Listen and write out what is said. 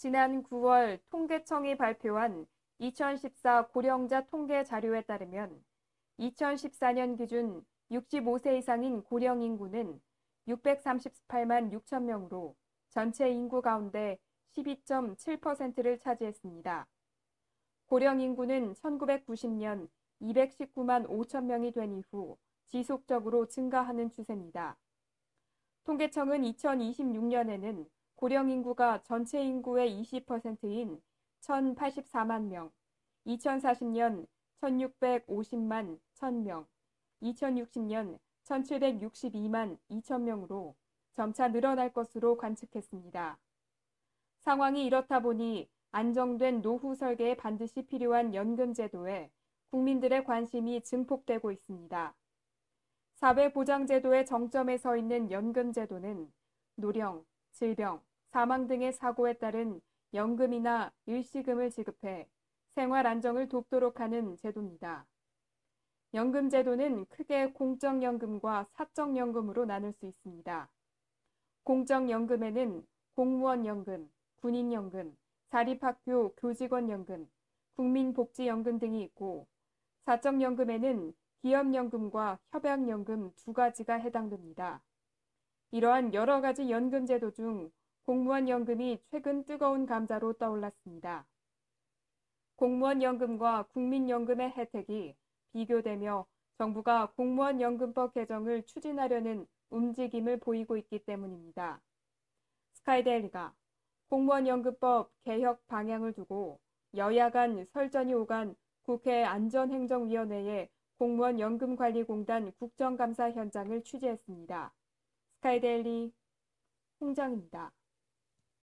지난 9월 통계청이 발표한 2014 고령자 통계 자료에 따르면 2014년 기준 65세 이상인 고령 인구는 638만 6천 명으로 전체 인구 가운데 12.7%를 차지했습니다. 고령 인구는 1990년 219만 5천 명이 된 이후 지속적으로 증가하는 추세입니다. 통계청은 2026년에는 고령 인구가 전체 인구의 20%인 1,084만 명, 2040년 1,650만 1,000명, 2060년 1,762만 2천 명으로 점차 늘어날 것으로 관측했습니다. 상황이 이렇다 보니 안정된 노후 설계에 반드시 필요한 연금 제도에 국민들의 관심이 증폭되고 있습니다. 사회보장제도의 정점에 서 있는 연금 제도는 노령, 질병, 사망 등의 사고에 따른 연금이나 일시금을 지급해 생활 안정을 돕도록 하는 제도입니다. 연금 제도는 크게 공적연금과 사적연금으로 나눌 수 있습니다. 공적연금에는 공무원연금, 군인연금, 사립학교 교직원연금, 국민복지연금 등이 있고 사적연금에는 기업연금과 협약연금 두 가지가 해당됩니다. 이러한 여러 가지 연금 제도 중 공무원 연금이 최근 뜨거운 감자로 떠올랐습니다. 공무원 연금과 국민연금의 혜택이 비교되며 정부가 공무원 연금법 개정을 추진하려는 움직임을 보이고 있기 때문입니다. 스카이데일리가 공무원 연금법 개혁 방향을 두고 여야 간 설전이 오간 국회 안전행정위원회의 공무원 연금관리공단 국정감사 현장을 취재했습니다. 스카이데일리 홍정입니다.